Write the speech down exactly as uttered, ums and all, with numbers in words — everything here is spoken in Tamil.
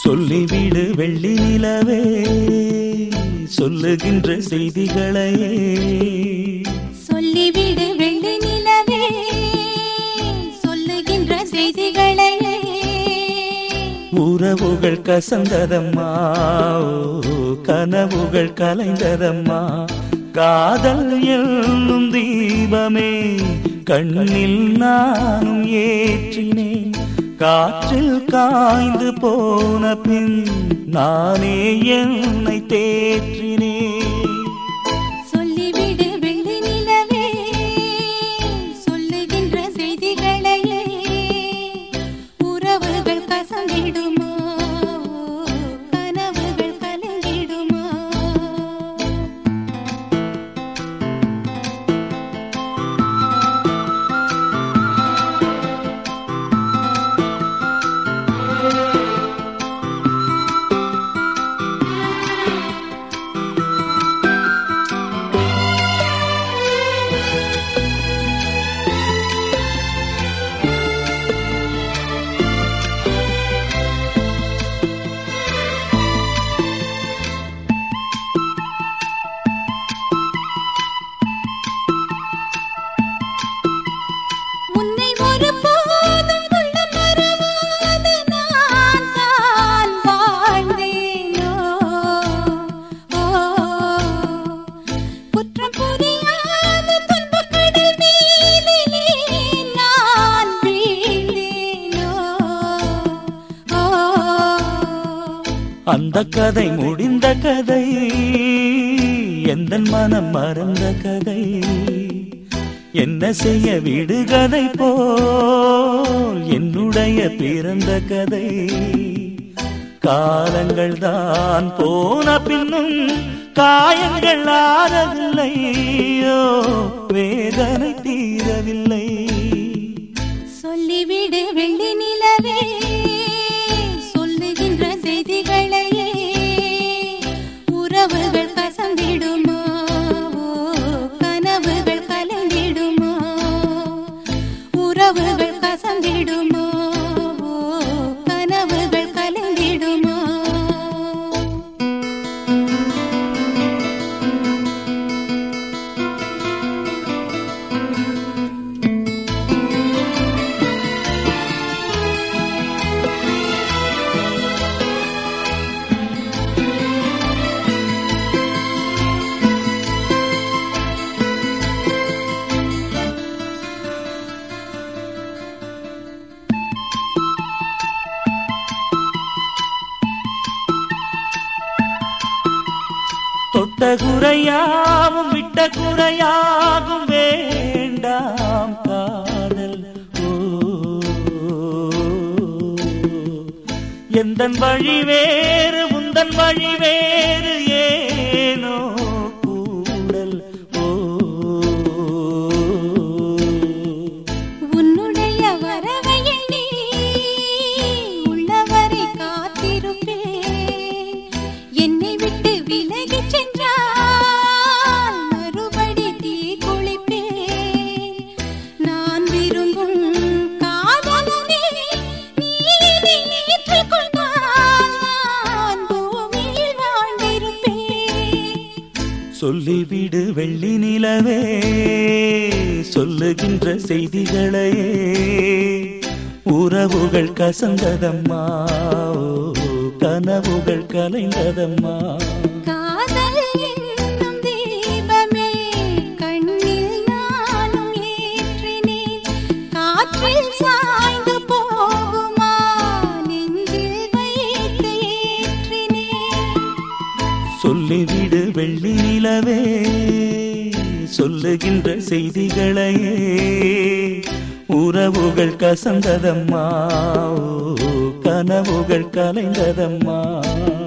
சொல்லிவிடு வெள்ளி நிலவே சொல்லுகின்ற செய்திகளையே சொல்லிவிடு வெள்ளி நிலவே சொல்லுகின்ற செய்திகளையே உறவுகள் கசந்ததம்மா கனவுகள் கலைந்ததம்மா காதல் என்னும் தீபமே கண்ணில் நானும் ஏற்றினேன் காற்றில் காய்ந்து போன பின் நானே என்னை தேற்றினேன் சொல்லிவிடு வெள்ளி நிலவே சொல்லுகின்ற செய்திகளையே உறவுகள் கசந்திடுமா கனவுகள் கலங்கிடுமா அந்த கதை முடிந்த கதை எந்தன் மனம் மறந்த கதை என்ன செய்ய விடுகதை போல் என்னுடைய பிறந்த கதை காலங்கள் தான் போன பின்னும் காயங்கள் ஆறவில்லையோ வேதனை தீரவில்லை சொல்லிவிடு வெள்ளி நிலவே சொல்லுகின்ற செய்திகளையே உறவுகள் கசந்திடுமா கனவுகள் கலந்திடுமா உறவுகள் கசந்திடுமா கனவுகள் கலந்திடுமா தொட்ட குறையாவும் விட்ட குறையாகும் வேண்டாம் காதல் எந்தன் வழி வேறு உந்தன் வழி வேறு ஏனோ கூடல் உன்னுடைய வரவை எண்ணி உள்ளவரை காத்திருப்பேன் என்னை விட்டு விலகி சென்றால் மறுபடி தீ குளிப்பேன் நான் விரும்பும் காதலனே நீ ஏற்றுக்கொண்டால் நான் பூமியில் வாழ்ந்திருப்பேன் சொல்லிவிடு வெள்ளி நிலவே சொல்லுகின்ற செய்திகளையே உறவுகள் கசந்ததம்மா கனவுகள் கலைந்ததம்மா காதல் என்னும் தீபமே கண்ணில் நானும் ஏற்றினேன் காற்றில் சாய்ந்து போகுமா நெஞ்சில் வைத்து ஏற்றினேன் சொல்லிவிடு வெள்ளி நிலவே சொல்லுகின்ற செய்திகளையே உறவுகள் கசந்ததம்மா கனவுகள் கலைந்ததம்மா